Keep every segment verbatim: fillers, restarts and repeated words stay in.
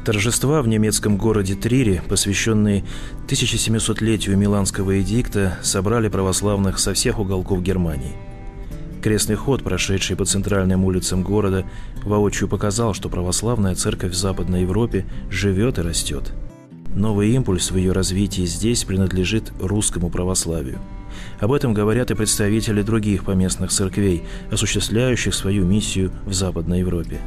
Торжества в немецком городе Трире, посвященные тысяча семисотлетию Миланского эдикта, собрали православных со всех уголков Германии. Крестный ход, прошедший по центральным улицам города, воочию показал, что православная церковь в Западной Европе живет и растет. Новый импульс в ее развитии здесь принадлежит русскому православию. Об этом говорят и представители других поместных церквей, осуществляющих свою миссию в Западной Европе.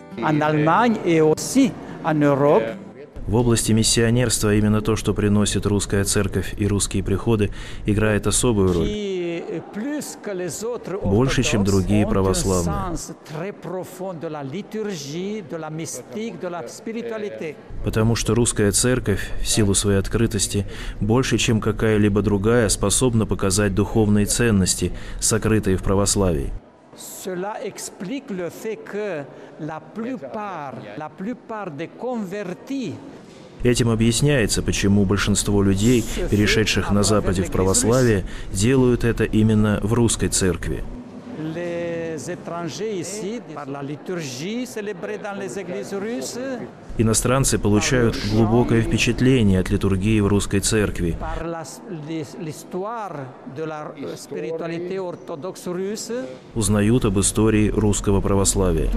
В области миссионерства именно то, что приносит русская церковь и русские приходы, играет особую роль. Больше, чем другие православные. Потому что русская церковь, в силу своей открытости, больше, чем какая-либо другая, способна показать духовные ценности, сокрытые в православии. Cela explique le fait que la plupart, la plupart des convertis. Этим объясняется, почему большинство людей, перешедших на Западе в православие, делают это именно в русской церкви. Иностранцы получают глубокое впечатление от литургии в русской церкви, узнают об истории русского православия.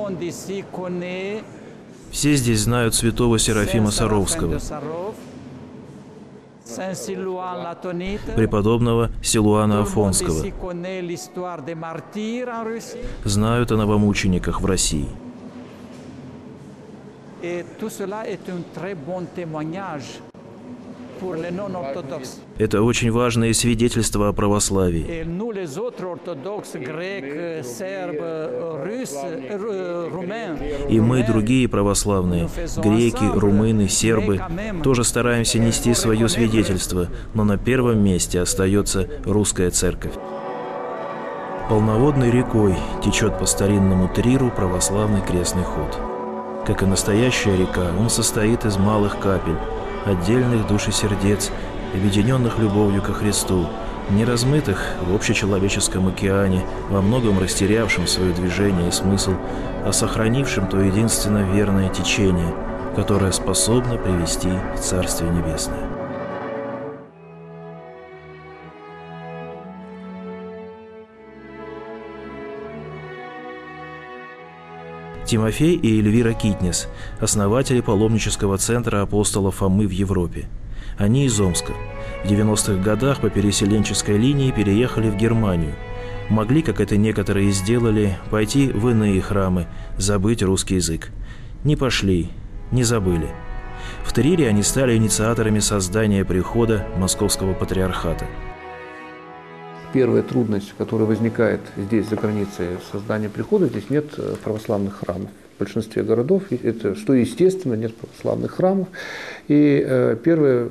Все здесь знают святого Серафима Саровского, преподобного Силуана Афонского. Знают о новомучениках в России. Это очень важное свидетельство о православии. И мы, другие православные, греки, румыны, сербы, тоже стараемся нести свое свидетельство, но на первом месте остается русская церковь. Полноводной рекой течет по старинному Триру православный крестный ход. Как и настоящая река, он состоит из малых капель, отдельных душ и сердец, объединенных любовью ко Христу, не размытых в общечеловеческом океане, во многом растерявшим свое движение и смысл, а сохранившим то единственно верное течение, которое способно привести в Царствие Небесное. Тимофей и Эльвира Китнес – основатели паломнического центра апостола Фомы в Европе. Они из Омска. В девяностых годах по переселенческой линии переехали в Германию. Могли, как это некоторые сделали, пойти в иные храмы, забыть русский язык. Не пошли, не забыли. В Трире они стали инициаторами создания прихода Московского патриархата. Первая трудность, которая возникает здесь, за границей создания прихода, здесь нет православных храмов. В большинстве городов, это, что естественно, нет православных храмов. И э, первое,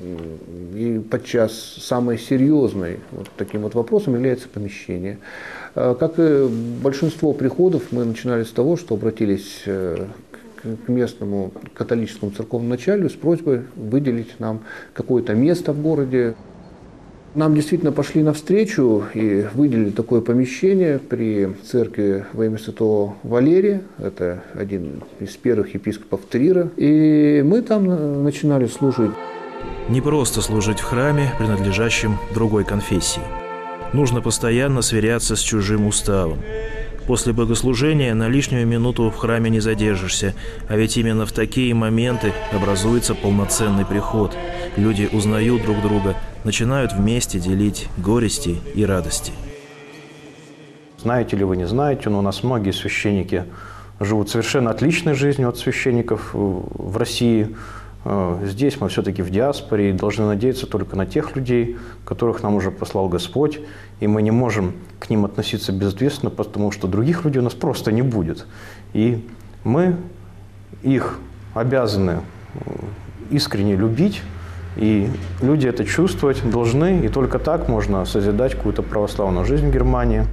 и подчас самое серьезное вот таким вот вопросом является помещение. Э, как и большинство приходов, мы начинали с того, что обратились э, к местному католическому церковному началью с просьбой выделить нам какое-то место в городе. Нам действительно пошли навстречу и выделили такое помещение при церкви во имя святого Валерия. Это один из первых епископов Трира. И мы там начинали служить. Не просто служить в храме, принадлежащем другой конфессии. Нужно постоянно сверяться с чужим уставом. После богослужения на лишнюю минуту в храме не задержишься, а ведь именно в такие моменты образуется полноценный приход. Люди узнают друг друга, начинают вместе делить горести и радости. Знаете ли вы, не знаете, но у нас многие священники живут совершенно отличной жизнью от священников в России. Здесь мы все-таки в диаспоре и должны надеяться только на тех людей, которых нам уже послал Господь, и мы не можем к ним относиться безответственно, потому что других людей у нас просто не будет. И мы их обязаны искренне любить, и люди это чувствовать должны, и только так можно созидать какую-то православную жизнь в Германии.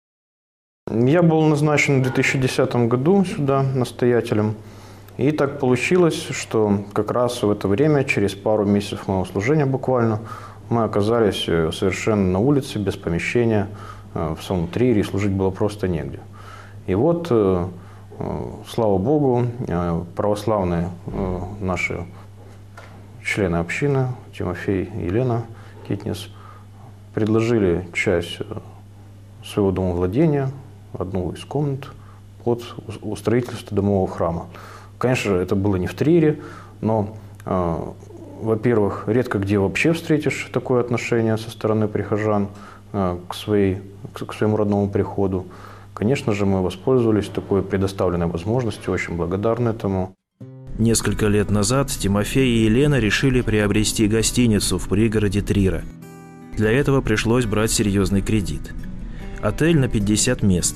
Я был назначен в две тысячи десятом году сюда настоятелем. И так получилось, что как раз в это время, через пару месяцев моего служения буквально, мы оказались совершенно на улице, без помещения, в самом Трире, и служить было просто негде. И вот Слава Богу, православные наши члены общины, Тимофей и Елена Китнис, предложили часть своего домовладения, одну из комнат, под строительство домового храма. Конечно, это было не в Трире, но, э, во-первых, редко где вообще встретишь такое отношение со стороны прихожан э, к, своей, к своему родному приходу. Конечно же, мы воспользовались такой предоставленной возможностью, очень благодарны этому. Несколько лет назад Тимофей и Елена решили приобрести гостиницу в пригороде Трира. Для этого пришлось брать серьезный кредит. Отель на пятьдесят мест.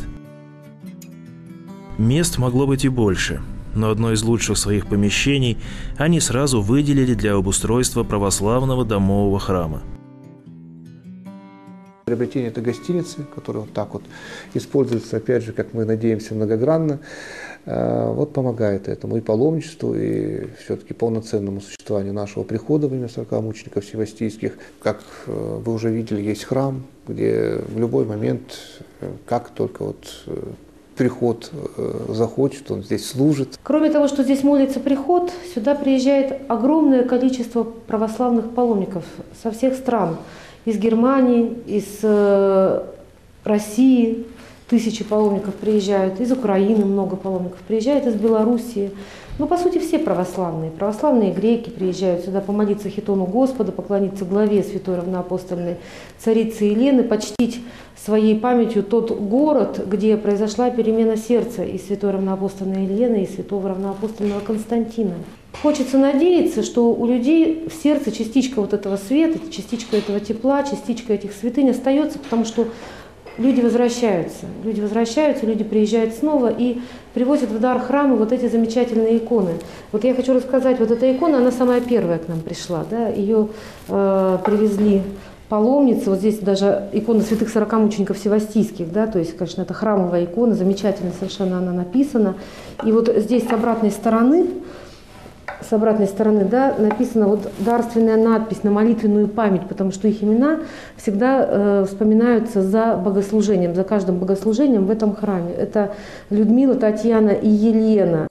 Мест могло быть и больше, но одно из лучших своих помещений они сразу выделили для обустройства православного домового храма. Приобретение этой гостиницы, которая вот так вот используется, опять же, как мы надеемся, многогранно, вот помогает этому и паломничеству, и все-таки полноценному существованию нашего прихода во имя сорока мучеников севастийских. Как вы уже видели, есть храм, где в любой момент, как только вот приход захочет, он здесь служит. Кроме того, что здесь молится приход, сюда приезжает огромное количество православных паломников со всех стран. Из Германии, из э, России тысячи паломников приезжают, из Украины много паломников приезжают, из Белоруссии. Ну, по сути, все православные. Православные греки приезжают сюда помолиться хитону Господа, поклониться главе святой равноапостольной царицы Елены, почтить своей памятью тот город, где произошла перемена сердца и святой равноапостольной Елены, и святого равноапостольного Константина. Хочется надеяться, что у людей в сердце частичка вот этого света, частичка этого тепла, частичка этих святынь остается, потому что люди возвращаются. Люди возвращаются, люди приезжают снова и привозят в дар храма вот эти замечательные иконы. Вот я хочу рассказать, вот эта икона, она самая первая к нам пришла. Да? Ее э, привезли паломницы. Вот здесь даже икона святых сорока мучеников севастийских. Да? То есть, конечно, это храмовая икона, замечательно совершенно она написана. И вот здесь с обратной стороны, с обратной стороны, да, написана вот дарственная надпись на молитвенную память, потому что их имена всегда э, вспоминаются за богослужением, за каждым богослужением в этом храме. Это Людмила, Татьяна и Елена.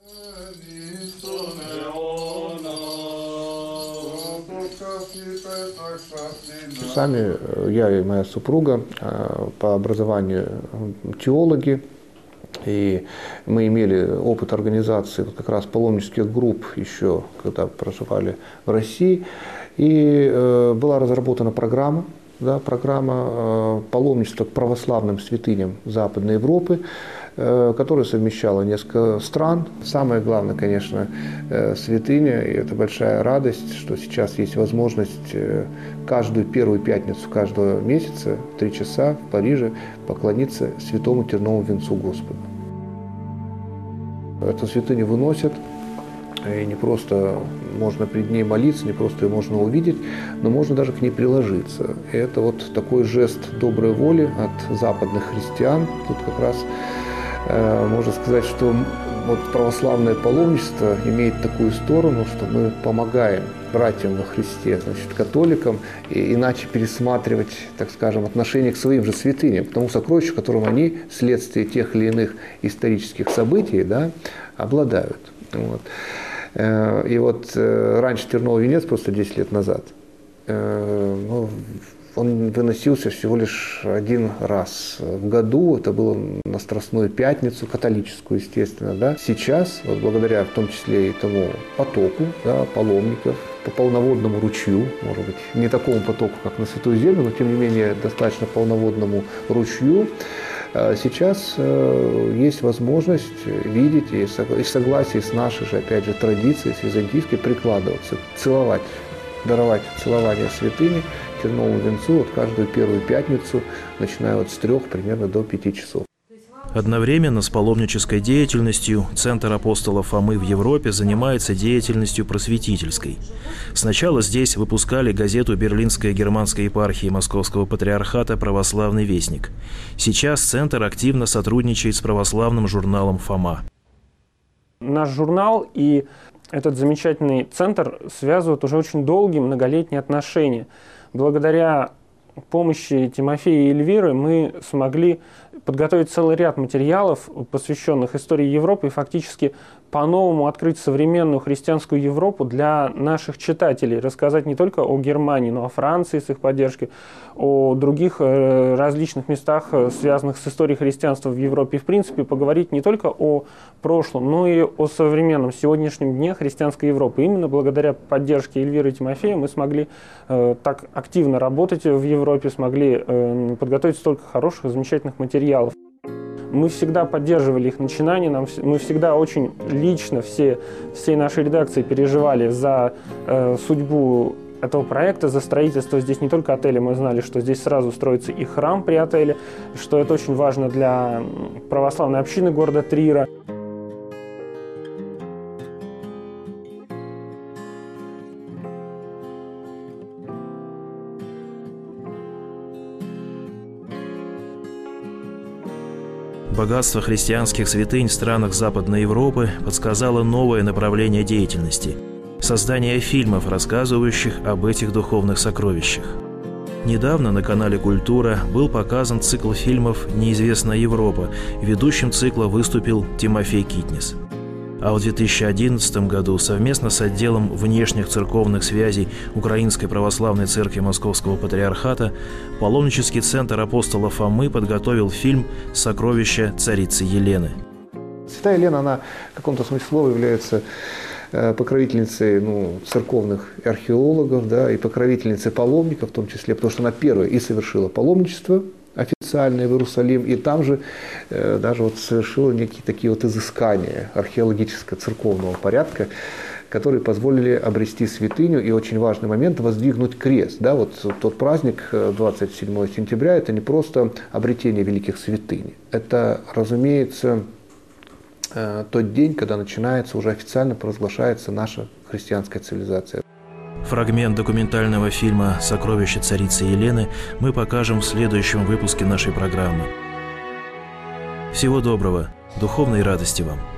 Сами я и моя супруга по образованию теологи. И мы имели опыт организации вот как раз паломнических групп еще, когда проживали в России. И э, была разработана программа, да, программа э, паломничества к православным святыням Западной Европы, э, которая совмещала несколько стран. Самое главное, конечно, э, святыня, и это большая радость, что сейчас есть возможность э, каждую первую пятницу каждого месяца в три часа в Париже поклониться святому терновому венцу Господа. Эту святыню выносят, и не просто можно пред ней молиться, не просто ее можно увидеть, но можно даже к ней приложиться. И это вот такой жест доброй воли от западных христиан. Тут как раз э, можно сказать, что вот православное паломничество имеет такую сторону, что мы помогаем братьям во Христе, значит, католикам, и иначе пересматривать, так скажем, отношение к своим же святыням, к тому сокровищу, которым они вследствие тех или иных исторических событий, да, обладают. Вот. И вот раньше терновый венец, просто десять лет назад, ну, он выносился всего лишь один раз в году. Это было на Страстную Пятницу, католическую, естественно. Да. Сейчас, вот благодаря в том числе и тому потоку, да, паломников, по полноводному ручью, может быть, не такому потоку, как на Святую Землю, но тем не менее достаточно полноводному ручью, сейчас есть возможность видеть и в согласии с нашей же, опять же, традицией, с византийской, прикладываться, целовать, даровать целование святыни, терновому венцу вот каждую первую пятницу, начиная вот с трех примерно до пяти часов. Одновременно с паломнической деятельностью Центр апостолов Фомы в Европе занимается деятельностью просветительской. Сначала здесь выпускали газету Берлинской германской епархии Московского патриархата «Православный вестник». Сейчас Центр активно сотрудничает с православным журналом «Фома». Наш журнал и этот замечательный центр связывают уже очень долгие многолетние отношения. Благодаря помощи Тимофея и Эльвиры мы смогли подготовить целый ряд материалов, посвященных истории Европы, и фактически по-новому открыть современную христианскую Европу для наших читателей, рассказать не только о Германии, но и о Франции с их поддержкой, о других различных местах, связанных с историей христианства в Европе, и, в принципе, поговорить не только о прошлом, но и о современном, сегодняшнем дне христианской Европы. Именно благодаря поддержке Эльвиры и Тимофея мы смогли э, так активно работать в Европе, смогли э, подготовить столько хороших, замечательных материалов. Мы всегда поддерживали их начинания, нам, мы всегда очень лично, все, всей нашей редакции переживали за э, судьбу этого проекта, за строительство здесь не только отеля. Мы знали, что здесь сразу строится и храм при отеле, что это очень важно для православной общины города Трира. Богатство христианских святынь в странах Западной Европы подсказало новое направление деятельности – создание фильмов, рассказывающих об этих духовных сокровищах. Недавно на канале «Культура» был показан цикл фильмов «Неизвестная Европа». Ведущим цикла выступил Тимофей Китнис. А в две тысячи одиннадцатом году совместно с отделом внешних церковных связей Украинской Православной Церкви Московского Патриархата паломнический центр апостола Фомы подготовил фильм «Сокровища царицы Елены». Святая Елена, она в каком-то смысле слова является покровительницей ну, церковных археологов, да, и покровительницей паломников в том числе, потому что она первая и совершила паломничество официальное в Иерусалим, и там же э, даже вот совершила некие такие вот изыскания археологического церковного порядка, которые позволили обрести святыню, и очень важный момент – воздвигнуть крест. Да, вот тот праздник, двадцать седьмого сентября, это не просто обретение великих святынь, это, разумеется, э, тот день, когда начинается, уже официально провозглашается наша христианская цивилизация. Фрагмент документального фильма «Сокровища царицы Елены» мы покажем в следующем выпуске нашей программы. Всего доброго, духовной радости вам!